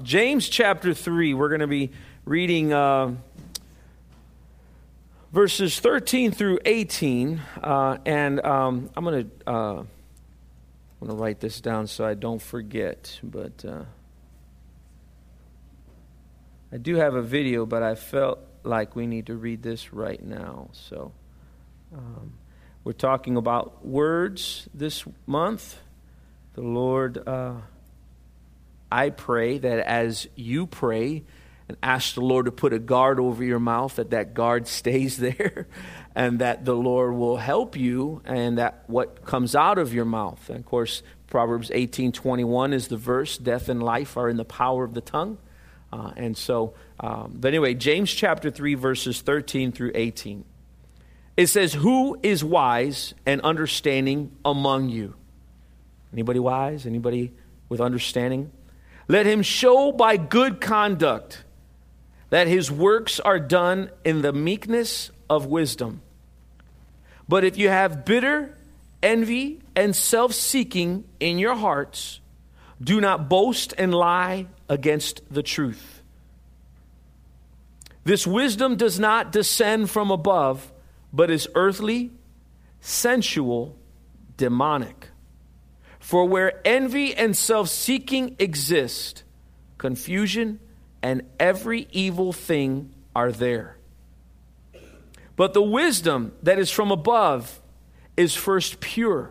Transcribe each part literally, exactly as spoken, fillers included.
James chapter three. We're going to be reading uh, verses thirteen through eighteen. Uh, and um, I'm going to uh, I'm going to write this down so I don't forget. But uh, I do have a video, but I felt like we need to read this right now. So um, we're talking about words this month. The Lord... Uh, I pray that as you pray and ask the Lord to put a guard over your mouth, that that guard stays there and that the Lord will help you and that what comes out of your mouth. And of course, Proverbs eighteen twenty-one is the verse, death and life are in the power of the tongue. Uh, and so, um, but anyway, James chapter three, verses thirteen through eighteen. It says, who is wise and understanding among you? Anybody wise? Anybody with understanding? Let him show by good conduct that his works are done in the meekness of wisdom. But if you have bitter envy and self-seeking in your hearts, do not boast and lie against the truth. This wisdom does not descend from above, but is earthly, sensual, demonic. For where envy and self-seeking exist, confusion and every evil thing are there. But the wisdom that is from above is first pure,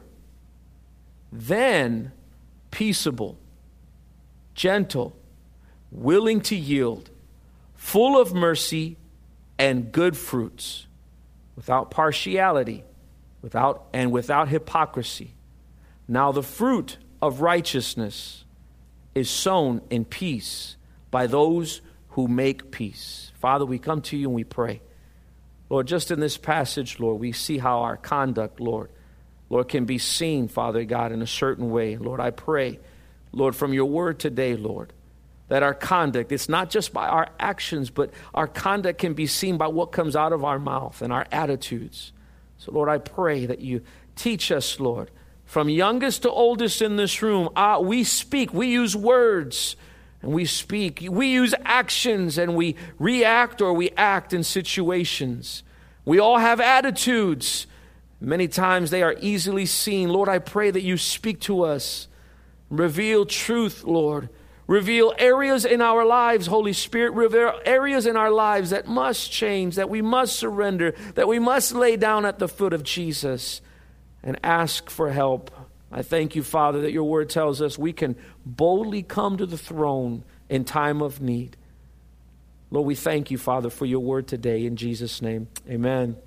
then peaceable, gentle, willing to yield, full of mercy and good fruits, without partiality, without and without hypocrisy. Now the fruit of righteousness is sown in peace by those who make peace. Father, we come to you and we pray. Lord, just in this passage, Lord, we see how our conduct, Lord, Lord, can be seen, Father God, in a certain way. Lord, I pray, Lord, from your word today, Lord, that our conduct, it's not just by our actions, but our conduct can be seen by what comes out of our mouth and our attitudes. So, Lord, I pray that you teach us, Lord, from youngest to oldest in this room, uh, we speak, we use words, and we speak. We use actions, and we react or we act in situations. We all have attitudes. Many times they are easily seen. Lord, I pray that you speak to us. Reveal truth, Lord. Reveal areas in our lives, Holy Spirit. Reveal areas in our lives that must change, that we must surrender, that we must lay down at the foot of Jesus and ask for help. I thank you, Father, that your word tells us we can boldly come to the throne in time of need. Lord, we thank you, Father, for your word today. In Jesus' name, amen.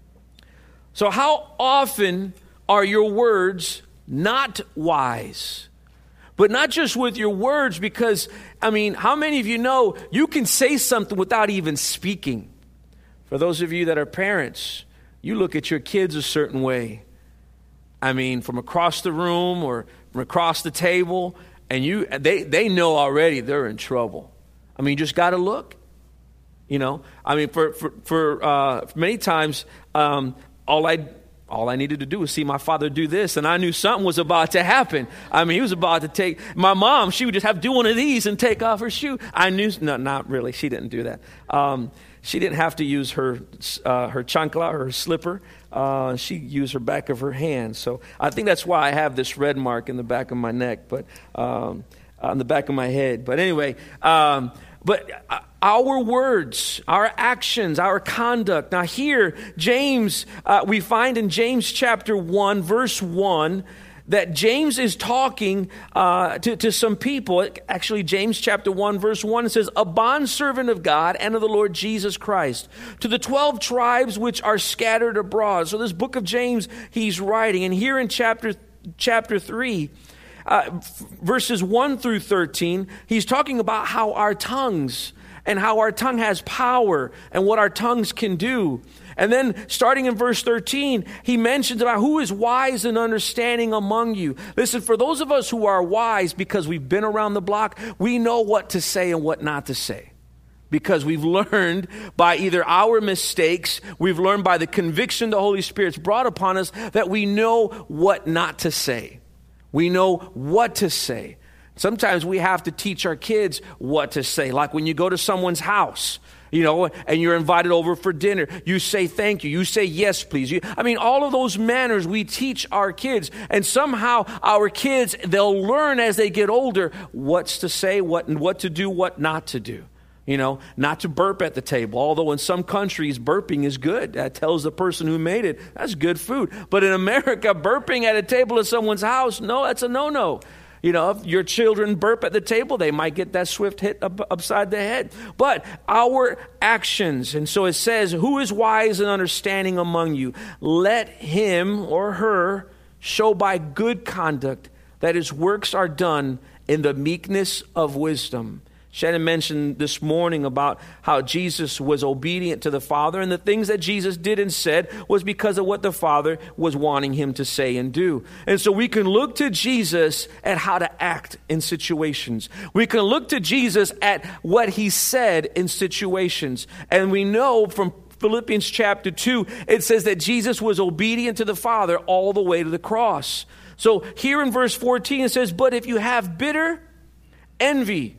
So how often are your words not wise? But not just with your words, because, I mean, how many of you know you can say something without even speaking? For those of you that are parents, you look at your kids a certain way. I mean, from across the room or from across the table, and you they, they know already they're in trouble. I mean, you just got to look. You know, I mean, for for, for uh, many times, um, all I all I needed to do was see my father do this, and I knew something was about to happen. I mean, he was about to take my mom. She would just have to do one of these and take off her shoe. I knew, no, not really. She didn't do that. Um, she didn't have to use her uh, her chancla or her slipper. Uh, she used her back of her hand. So I think that's why I have this red mark in the back of my neck, but um, on the back of my head. But anyway, um, but our words, our actions, our conduct. Now here, James, uh, we find in James chapter one, verse one, that James is talking uh, to, to some people. Actually, James chapter one, verse one, it says, a bondservant of God and of the Lord Jesus Christ, to the twelve tribes which are scattered abroad. So this book of James, he's writing. And here in chapter chapter three, uh, verses one through thirteen, he's talking about how our tongues and how our tongue has power and what our tongues can do. And then starting in verse thirteen, he mentions about who is wise and understanding among you. Listen, for those of us who are wise because we've been around the block, we know what to say and what not to say. Because we've learned by either our mistakes, we've learned by the conviction the Holy Spirit's brought upon us that we know what not to say. We know what to say. Sometimes we have to teach our kids what to say. Like when you go to someone's house, you know, and you're invited over for dinner, you say thank you. You say yes, please. You, I mean, all of those manners we teach our kids. And somehow our kids, they'll learn as they get older what's to say, what what to do, what not to do. You know, not to burp at the table. Although in some countries, burping is good. That tells the person who made it, that's good food. But in America, burping at a table at someone's house, no, that's a no-no. You know, if your children burp at the table, they might get that swift hit up, upside the head. But our actions, and so it says, who is wise and understanding among you? Let him or her show by good conduct that his works are done in the meekness of wisdom. Shannon mentioned this morning about how Jesus was obedient to the Father, and the things that Jesus did and said was because of what the Father was wanting him to say and do. And so we can look to Jesus at how to act in situations. We can look to Jesus at what he said in situations. And we know from Philippians chapter two, it says that Jesus was obedient to the Father all the way to the cross. So here in verse fourteen, it says, but if you have bitter envy,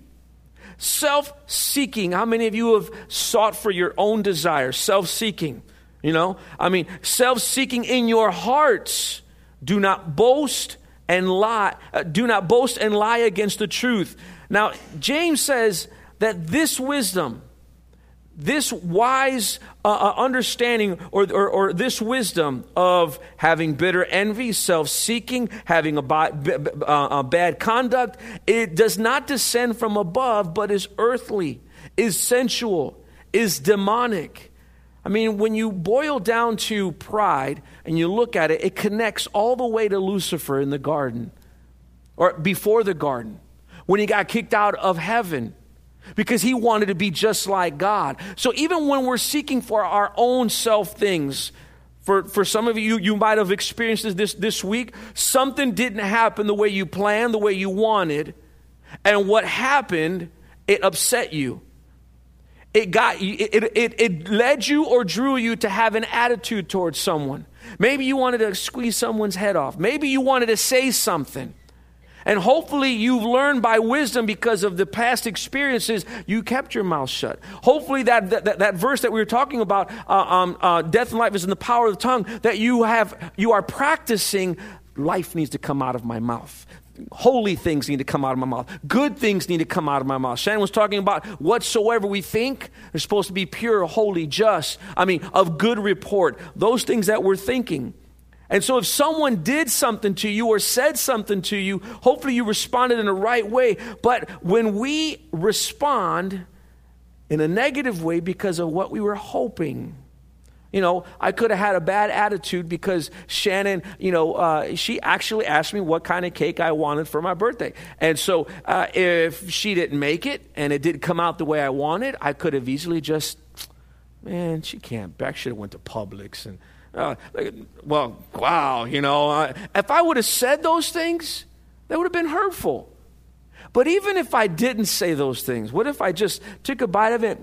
self-seeking. How many of you have sought for your own desires? Self-seeking. You know, I mean, self-seeking in your hearts. Do not boast and lie. Uh, do not boast and lie against the truth. Now, James says that this wisdom, this wise uh, understanding or, or, or this wisdom of having bitter envy, self-seeking, having a, bi- b- uh, a bad conduct, it does not descend from above, but is earthly, is sensual, is demonic. I mean, when you boil down to pride and you look at it, it connects all the way to Lucifer in the garden, or before the garden, when he got kicked out of heaven. Because he wanted to be just like God. So even when we're seeking for our own self things, for, for some of you, you might have experienced this, this this week. Something didn't happen the way you planned, the way you wanted. And what happened, it upset you. It got you, it, it, it led you or drew you to have an attitude towards someone. Maybe you wanted to squeeze someone's head off. Maybe you wanted to say something. And hopefully you've learned by wisdom because of the past experiences, you kept your mouth shut. Hopefully that that, that verse that we were talking about, uh, um, uh, death and life is in the power of the tongue, that you have, you are practicing, life needs to come out of my mouth. Holy things need to come out of my mouth. Good things need to come out of my mouth. Shannon was talking about whatsoever we think, they're supposed to be pure, holy, just. I mean, of good report. Those things that we're thinking. And so if someone did something to you or said something to you, hopefully you responded in the right way. But when we respond in a negative way because of what we were hoping, you know, I could have had a bad attitude because Shannon, you know, uh, she actually asked me what kind of cake I wanted for my birthday. And so uh, if she didn't make it and it didn't come out the way I wanted, I could have easily just, man, she can't back. Should have went to Publix and, Uh, well, wow, you know, uh, if I would have said those things, that would have been hurtful. But even if I didn't say those things, what if I just took a bite of it,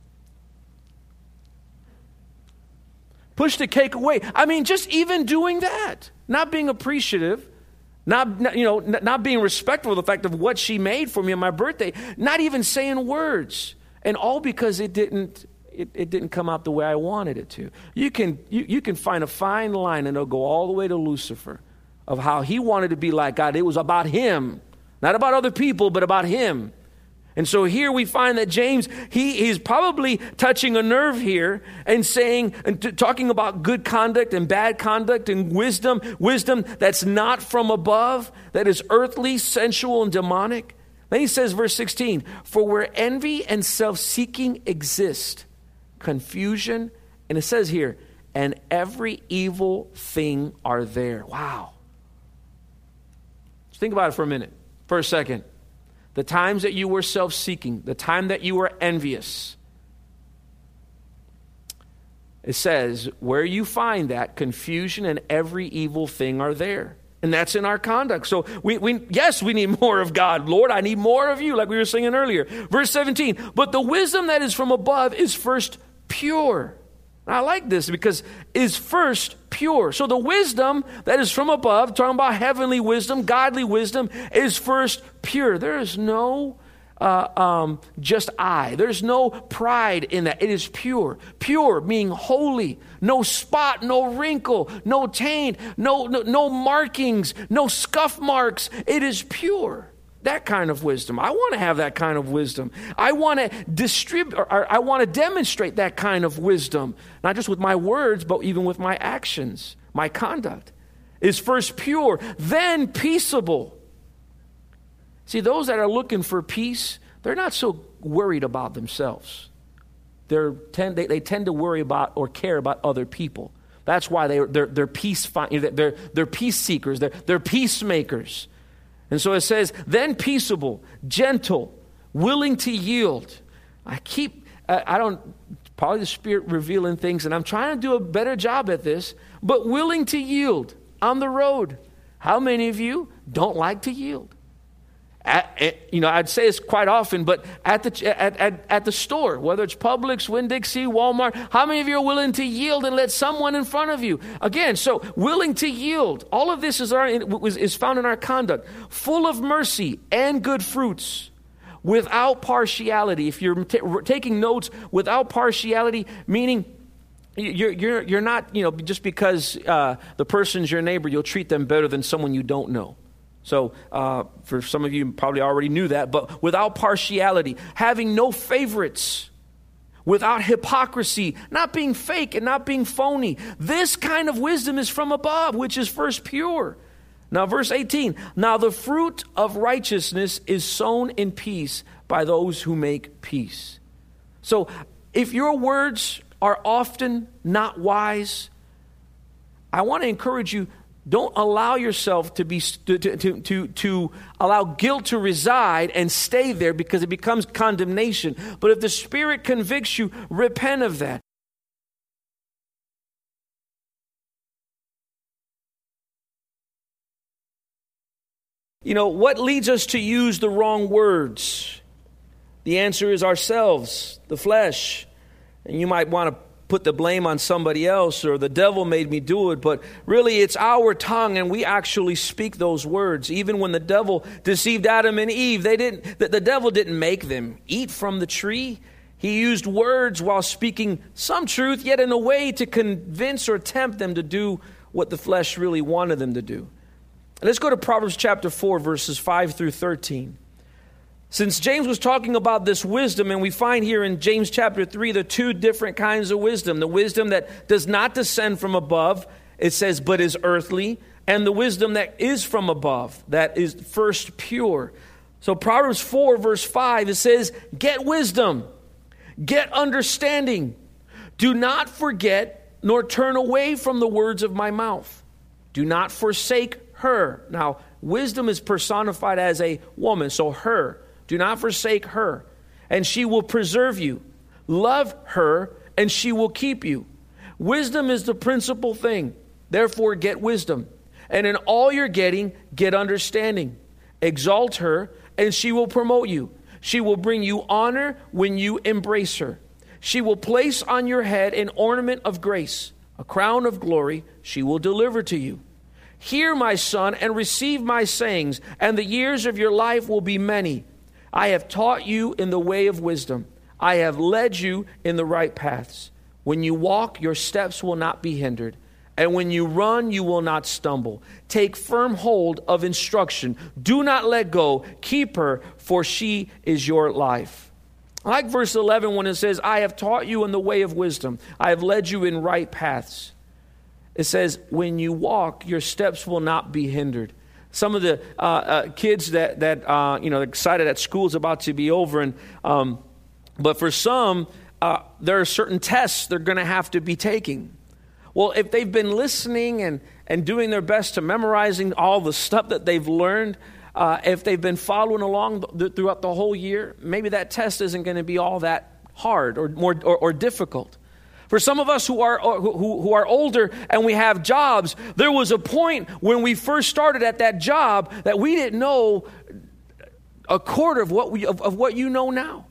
pushed the cake away? I mean, just even doing that, not being appreciative, not, not you know, not, not being respectful of the fact of what she made for me on my birthday, not even saying words, and all because it didn't. It, it didn't come out the way I wanted it to. You can you, you can find a fine line, and it'll go all the way to Lucifer, of how he wanted to be like God. It was about him, not about other people, but about him. And so here we find that James, he he's probably touching a nerve here and saying and t- talking about good conduct and bad conduct and wisdom, wisdom that's not from above, that is earthly, sensual, and demonic. Then he says, verse sixteen, for where envy and self-seeking exist, confusion, and it says here, and every evil thing are there. Wow. Just think about it for a minute, for a second. The times that you were self-seeking, the time that you were envious, it says, where you find that, confusion and every evil thing are there. And that's in our conduct. So we, we, yes, we need more of God. Lord, I need more of you, like we were singing earlier. Verse seventeen, but the wisdom that is from above is first pure. And I like this because is first pure. So the wisdom that is from above, talking about heavenly wisdom, godly wisdom, is first pure. There is no uh, um, just I. There's no pride in that. It is pure. Pure meaning holy. No spot, no wrinkle, no taint, no, no, no markings, no scuff marks. It is pure. That kind of wisdom. I want to have that kind of wisdom. I want to distribute, or, or I want to demonstrate that kind of wisdom, not just with my words, but even with my actions. My conduct is first pure, then peaceable. See, those that are looking for peace, they're not so worried about themselves. They're tend, they, they tend to worry about or care about other people. That's why they, they're, they're peace they're, they're peace seekers. They're, they're peacemakers. And so it says, then peaceable, gentle, willing to yield. I keep, I don't, probably the Spirit revealing things, and I'm trying to do a better job at this, but willing to yield on the road. How many of you don't like to yield? At, at, you know, I'd say this quite often, but at the at, at, at the store, whether it's Publix, Winn-Dixie, Walmart, how many of you are willing to yield and let someone in front of you? Again, so willing to yield. All of this is, our, is found in our conduct. Full of mercy and good fruits, without partiality. If you're t- taking notes, without partiality, meaning you're, you're, you're not, you know, just because uh, the person's your neighbor, you'll treat them better than someone you don't know. So uh, for some of you probably already knew that, but without partiality, having no favorites, without hypocrisy, not being fake and not being phony. This kind of wisdom is from above, which is first pure. Now verse eighteen, now the fruit of righteousness is sown in peace by those who make peace. So if your words are often not wise, I want to encourage you, don't allow yourself to be to, to, to, to allow guilt to reside and stay there because it becomes condemnation. But if the Spirit convicts you, repent of that. You know, what leads us to use the wrong words? The answer is ourselves, the flesh. And you might want to put the blame on somebody else, or the devil made me do it, but really it's our tongue, and we actually speak those words. Even when the devil deceived Adam and Eve, they didn't. The, the devil didn't make them eat from the tree. He used words while speaking some truth, yet in a way to convince or tempt them to do what the flesh really wanted them to do. Let's go to Proverbs chapter four, verses five through thirteen. Since James was talking about this wisdom, and we find here in James chapter three the two different kinds of wisdom. The wisdom that does not descend from above, it says, but is earthly. And the wisdom that is from above, that is first pure. So Proverbs four verse five, it says, get wisdom, get understanding. Do not forget nor turn away from the words of my mouth. Do not forsake her. Now, wisdom is personified as a woman, so her. Do not forsake her, and she will preserve you. Love her, and she will keep you. Wisdom is the principal thing. Therefore, get wisdom. And in all you're getting, get understanding. Exalt her, and she will promote you. She will bring you honor when you embrace her. She will place on your head an ornament of grace. A crown of glory she will deliver to you. Hear, my son, and receive my sayings, and the years of your life will be many. I have taught you in the way of wisdom. I have led you in the right paths. When you walk, your steps will not be hindered. And when you run, you will not stumble. Take firm hold of instruction. Do not let go. Keep her, for she is your life. I like verse eleven when it says, I have taught you in the way of wisdom. I have led you in right paths. It says, when you walk, your steps will not be hindered. Some of the uh, uh, kids that, that uh, you know, excited that school's about to be over. and um, But for some, uh, there are certain tests they're going to have to be taking. Well, if they've been listening and, and doing their best to memorizing all the stuff that they've learned, uh, if they've been following along th- throughout the whole year, maybe that test isn't going to be all that hard or more or, or difficult. For some of us who are who, who are older and we have jobs, there was a point when we first started at that job that we didn't know a quarter of what we of, of what you know now.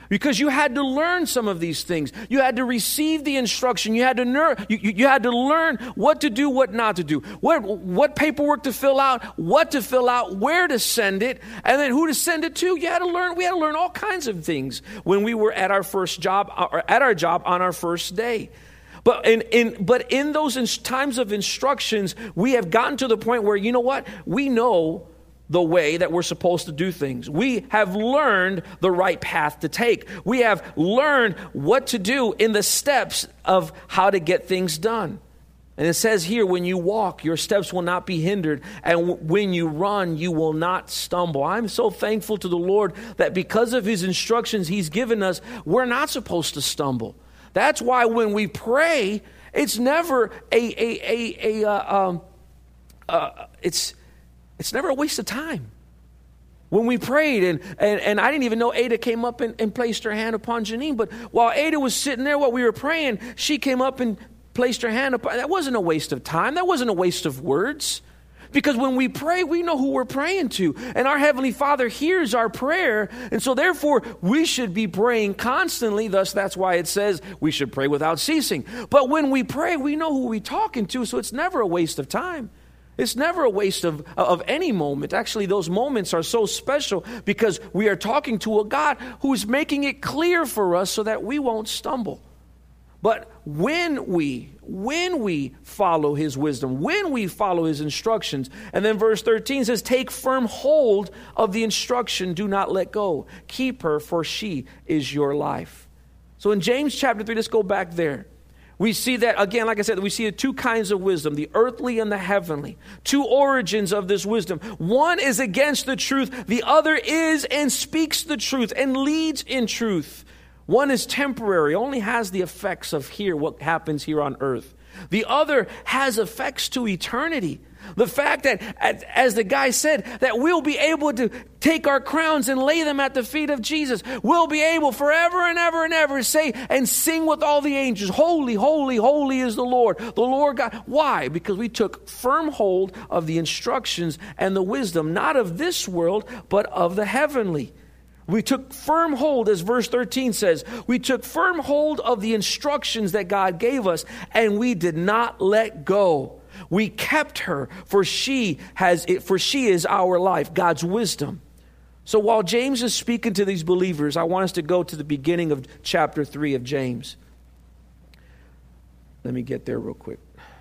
Because you had to learn some of these things. You had to receive the instruction. You had to ner- you, you, you had to learn what to do, what not to do, what, what paperwork to fill out, what to fill out, where to send it, and then who to send it to. You had to learn. We had to learn all kinds of things when we were at our first job, or at our job on our first day. But in, in but in those in- times of instructions, we have gotten to the point where, you know what? We know the way that we're supposed to do things. We have learned the right path to take. We have learned what to do in the steps of how to get things done. And it says here, when you walk, your steps will not be hindered. And w- when you run, you will not stumble. I'm so thankful to the Lord that because of his instructions he's given us, we're not supposed to stumble. That's why when we pray, it's never a, a, a, a uh, um, uh, it's, It's never a waste of time. When we prayed, and, and, and I didn't even know Ada came up and, and placed her hand upon Janine, but while Ada was sitting there while we were praying, she came up and placed her hand upon. That wasn't a waste of time. That wasn't a waste of words. Because when we pray, we know who we're praying to. And our Heavenly Father hears our prayer. And so therefore, we should be praying constantly. Thus, that's why it says we should pray without ceasing. But when we pray, we know who we're talking to, so it's never a waste of time. It's never a waste of, of any moment. Actually, those moments are so special because we are talking to a God who's making it clear for us so that we won't stumble. But when we, when we follow his wisdom, when we follow his instructions, and then verse thirteen says, take firm hold of the instruction, do not let go. Keep her, for she is your life. So in James chapter three, let's go back there. We see that, again, like I said, we see two kinds of wisdom, the earthly and the heavenly. Two origins of this wisdom. One is against the truth. The other is and speaks the truth and leads in truth. One is temporary, only has the effects of here, what happens here on earth. The other has effects to eternity. The fact that, as the guy said, that we'll be able to take our crowns and lay them at the feet of Jesus. We'll be able forever and ever and ever to say and sing with all the angels, holy, holy, holy is the Lord, the Lord God. Why? Because we took firm hold of the instructions and the wisdom, not of this world, but of the heavenly. We took firm hold, as verse thirteen says, we took firm hold of the instructions that God gave us, and we did not let go. We kept her, for she has it, for she is our life, God's wisdom. So while James is speaking to these believers, I want us to go to the beginning of chapter three of James. Let me get there real quick.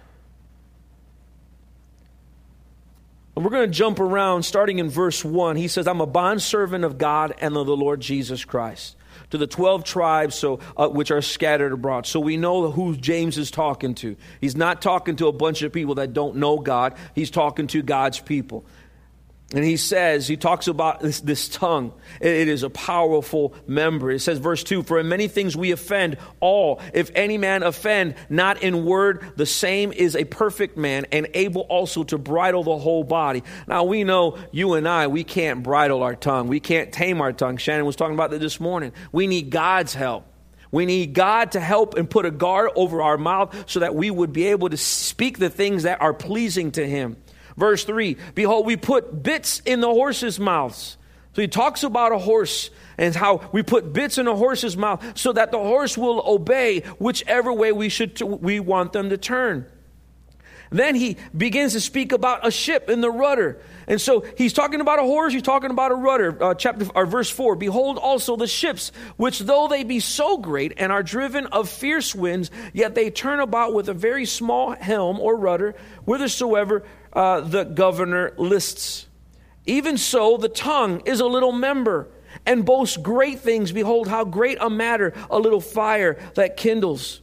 And we're going to jump around starting in verse one. He says, I'm a bondservant of God and of the Lord Jesus Christ, to the twelve tribes so uh, which are scattered abroad. So we know who James is talking to. He's not talking to a bunch of people that don't know God. He's talking to God's people. And he says, he talks about this, this tongue. It, it is a powerful member. It says, verse two, for in many things we offend all. If any man offend, not in word, the same is a perfect man, and able also to bridle the whole body. Now we know, you and I, we can't bridle our tongue. We can't tame our tongue. Shannon was talking about that this morning. We need God's help. We need God to help and put a guard over our mouth so that we would be able to speak the things that are pleasing to him. Verse three, behold, we put bits in the horses' mouths. So he talks about a horse and how we put bits in a horse's mouth so that the horse will obey whichever way we should we want them to turn. Then he begins to speak about a ship in the rudder. And so he's talking about a horse, he's talking about a rudder. Uh, chapter or verse four, behold also the ships, which though they be so great and are driven of fierce winds, yet they turn about with a very small helm or rudder, whithersoever uh, the governor lists. Even so, the tongue is a little member, and boasts great things. Behold, how great a matter a little fire that kindles.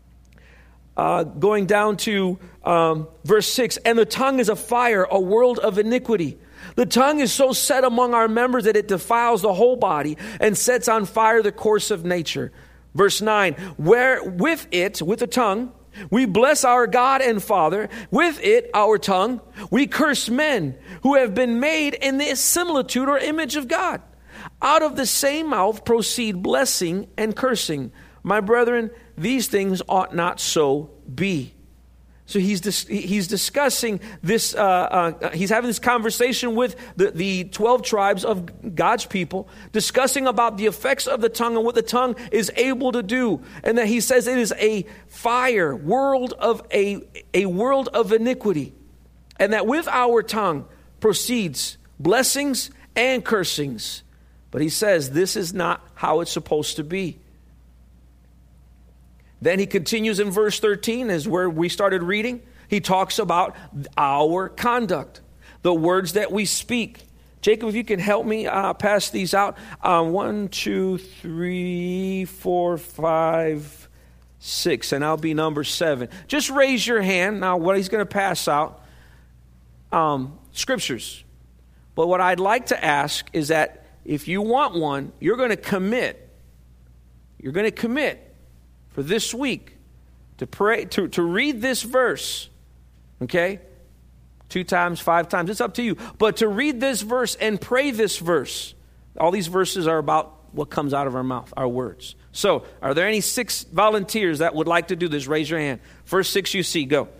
Uh, going down to um, verse six, and the tongue is a fire, a world of iniquity. The tongue is so set among our members that it defiles the whole body and sets on fire the course of nature. Verse nine, where with it, with the tongue, we bless our God and Father. With it, our tongue, we curse men who have been made in the similitude or image of God. Out of the same mouth proceed blessing and cursing. My brethren, these things ought not so be. So he's dis- he's discussing this, uh, uh, he's having this conversation with the, the twelve tribes of God's people, discussing about the effects of the tongue and what the tongue is able to do. And that he says it is a fire, world of a, a world of iniquity. And that with our tongue proceeds blessings and cursings. But he says this is not how it's supposed to be. Then he continues in verse thirteen, is where we started reading. He talks about our conduct, the words that we speak. Jacob, if you can help me uh, pass these out. Um, one, two, three, four, five, six, and I'll be number seven. Just raise your hand. Now, what he's going to pass out, um, scriptures. But what I'd like to ask is that if you want one, you're going to commit. You're going to commit. For this week, to pray, to, to read this verse, okay? Two times, five times, it's up to you. But to read this verse and pray this verse. All these verses are about what comes out of our mouth, our words. So, are there any six volunteers that would like to do this? Raise your hand. First six you see, go.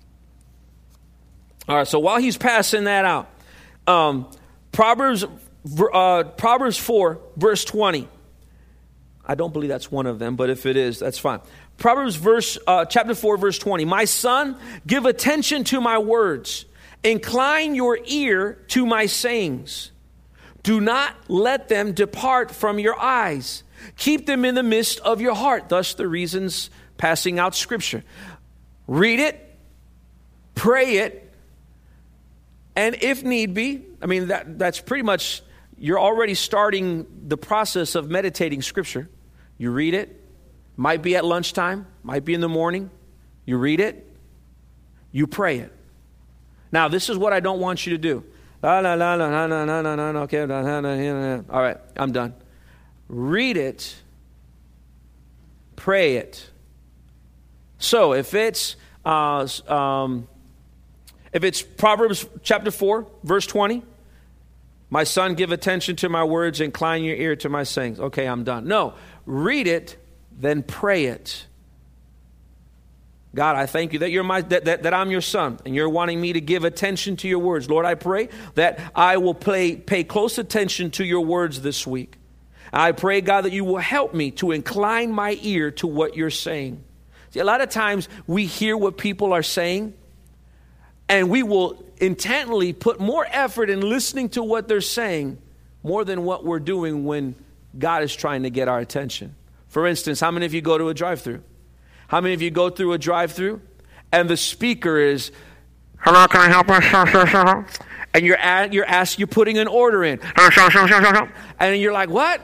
All right, so while he's passing that out, um, Proverbs, uh, Proverbs four, verse twenty. I don't believe that's one of them, but if it is, that's fine. Proverbs verse, uh, chapter four, verse twenty. My son, give attention to my words. Incline your ear to my sayings. Do not let them depart from your eyes. Keep them in the midst of your heart. Thus the reasons passing out scripture. Read it, pray it, and if need be, I mean, that that's pretty much, you're already starting the process of meditating scripture. You read it. Might be at lunchtime. Might be in the morning. You read it. You pray it. Now, this is what I don't want you to do. La, la, la, la, la, la, la, la, la, okay. La, la, la, la. All right, I'm done. Read it. Pray it. So, if it's uh, um, if it's Proverbs chapter four, verse twenty, my son, give attention to my words, incline your ear to my sayings. Okay, I'm done. No, read it, then pray it. God, I thank you that you're my that, that, that I'm your son, and you're wanting me to give attention to your words. Lord, I pray that I will pay, pay close attention to your words this week. I pray, God, that you will help me to incline my ear to what you're saying. See, a lot of times we hear what people are saying, and we will intently put more effort in listening to what they're saying more than what we're doing when God is trying to get our attention. For instance, how many of you go to a drive-thru? How many of you go through a drive-thru and the speaker is, hello, can I help you? And you're at, you're asked, you're putting an order in. And you're like, what?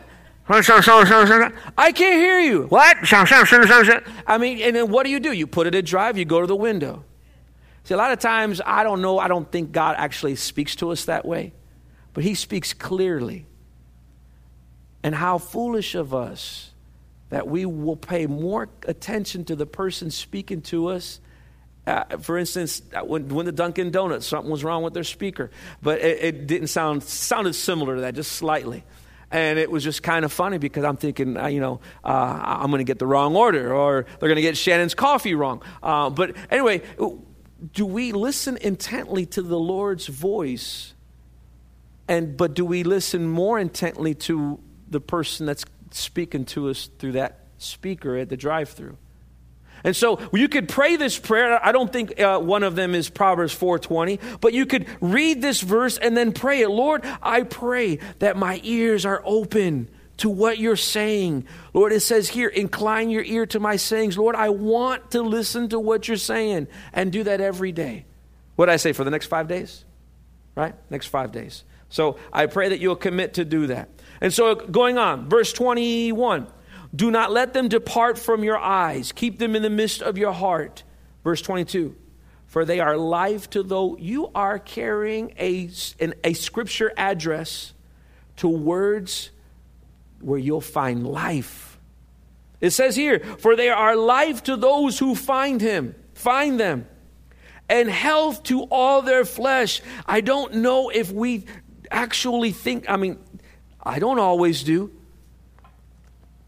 I can't hear you. What? I mean, and then what do you do? You put it at drive, you go to the window. See, a lot of times, I don't know, I don't think God actually speaks to us that way. But he speaks clearly. And how foolish of us that we will pay more attention to the person speaking to us. Uh, for instance, when, when the Dunkin' Donuts, something was wrong with their speaker. But it, it didn't sound, sounded similar to that, just slightly. And it was just kind of funny because I'm thinking, uh, you know, uh, I'm going to get the wrong order, or they're going to get Shannon's coffee wrong. Uh, but anyway, do we listen intently to the Lord's voice? And but do we listen more intently to the person that's speaking to us through that speaker at the drive-thru? And so you could pray this prayer. I don't think uh, one of them is Proverbs four twenty, but you could read this verse and then pray it. Lord, I pray that my ears are open to what you're saying. Lord, it says here, incline your ear to my sayings. Lord, I want to listen to what you're saying, and do that every day. What did I say, for the next five days? Right? Next five days. So I pray that you'll commit to do that. And so going on, verse twenty-one, do not let them depart from your eyes. Keep them in the midst of your heart. Verse twenty-two, for they are life to those. You are carrying a, an, a scripture address to words where you'll find life. It says here, for they are life to those who find him, find them, and health to all their flesh. I don't know if we actually think, I mean, I don't always do.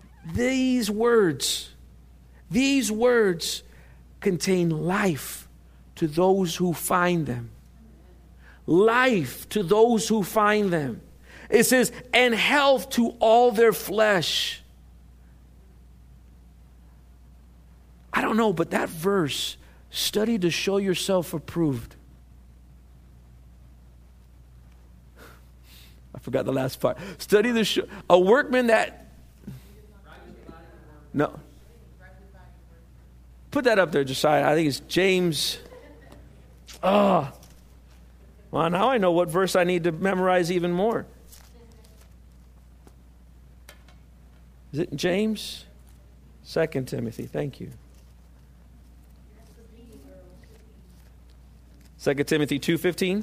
These words, these words contain life to those who find them. Life to those who find them. It says, and health to all their flesh. I don't know, but that verse, study to show yourself approved. I forgot the last part. Study to show, a workman that, no. Put that up there, Josiah. I think it's James. Oh, well, now I know what verse I need to memorize even more. Is it James? Second Timothy. Thank you. Second Timothy two fifteen.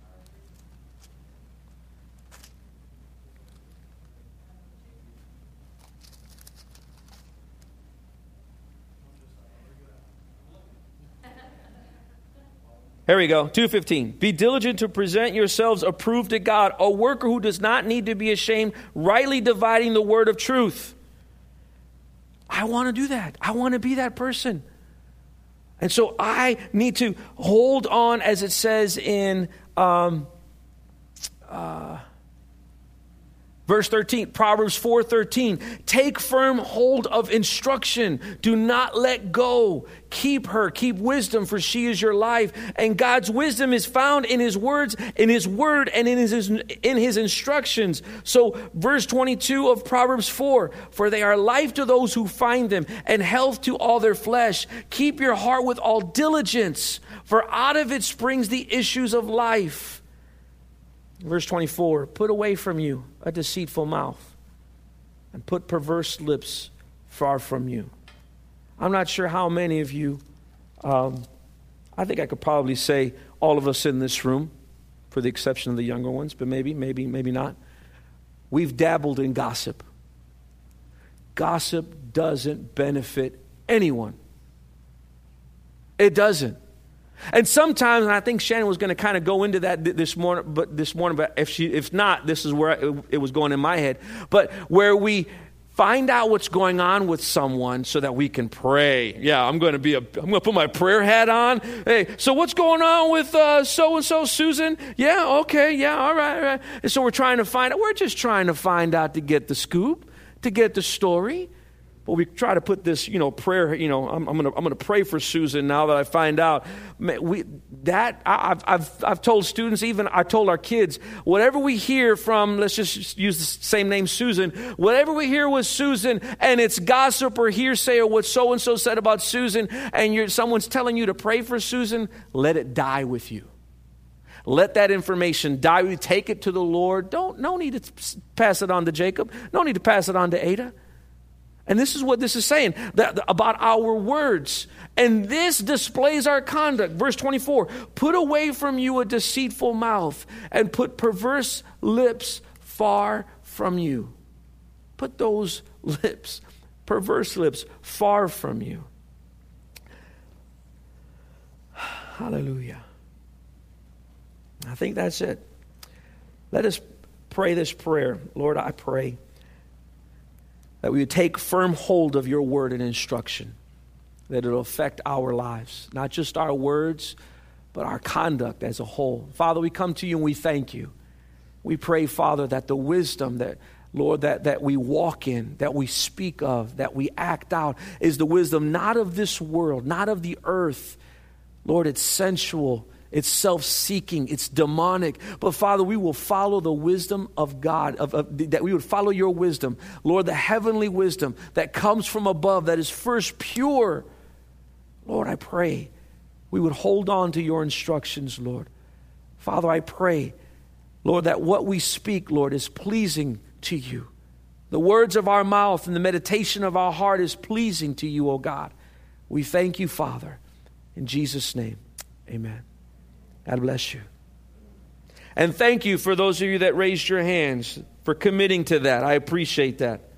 Here we go, two fifteen. Be diligent to present yourselves approved to God, a worker who does not need to be ashamed, rightly dividing the word of truth. I want to do that. I want to be that person. And so I need to hold on, as it says in um, uh, verse thirteen, Proverbs four thirteen. Take firm hold of instruction. Do not let go. Keep her. Keep wisdom, for she is your life. And God's wisdom is found in His words, in His word, and in His in His instructions. So, verse twenty-two of Proverbs four. For they are life to those who find them, and health to all their flesh. Keep your heart with all diligence, for out of it springs the issues of life. Verse twenty-four, put away from you a deceitful mouth, and put perverse lips far from you. I'm not sure how many of you, um, I think I could probably say all of us in this room, for the exception of the younger ones, but maybe, maybe, maybe not. We've dabbled in gossip. Gossip doesn't benefit anyone. It doesn't. And sometimes, and I think Shannon was going to kind of go into that this morning, but this morning, but if she, if not, this is where it, it was going in my head. But where we find out what's going on with someone so that we can pray. Yeah, I'm going to be a, I'm going to put my prayer hat on. Hey, so what's going on with uh, so-and-so, Susan? Yeah, okay, yeah, all right, all right. And so we're trying to find out, we're just trying to find out to get the scoop, to get the story. But we try to put this, you know, prayer, you know, I'm, I'm going to I'm going to pray for Susan now that I find out. We, that, I, I've, I've, I've told students, even I told our kids, whatever we hear from, let's just use the same name, Susan, whatever we hear with Susan, and it's gossip or hearsay or what so-and-so said about Susan, and you're, someone's telling you to pray for Susan, let it die with you. Let that information die with you. Take it to the Lord. Don't, no need to pass it on to Jacob. No need to pass it on to Ada. And this is what this is saying that, about our words. And this displays our conduct. Verse twenty-four, put away from you a deceitful mouth and put perverse lips far from you. Put those lips, perverse lips, far from you. Hallelujah. I think that's it. Let us pray this prayer. Lord, I pray that we would take firm hold of your word and instruction, that it'll affect our lives, not just our words, but our conduct as a whole. Father, we come to you and we thank you. We pray, Father, that the wisdom that, Lord, that, that we walk in, that we speak of, that we act out, is the wisdom not of this world, not of the earth. Lord, it's sensual. It's self-seeking. It's demonic. But Father, we will follow the wisdom of God, of, of, that we would follow your wisdom. Lord, the heavenly wisdom that comes from above, that is first pure. Lord, I pray we would hold on to your instructions, Lord. Father, I pray, Lord, that what we speak, Lord, is pleasing to you. The words of our mouth and the meditation of our heart is pleasing to you, O God. We thank you, Father. In Jesus' name, amen. God bless you. And thank you for those of you that raised your hands for committing to that. I appreciate that.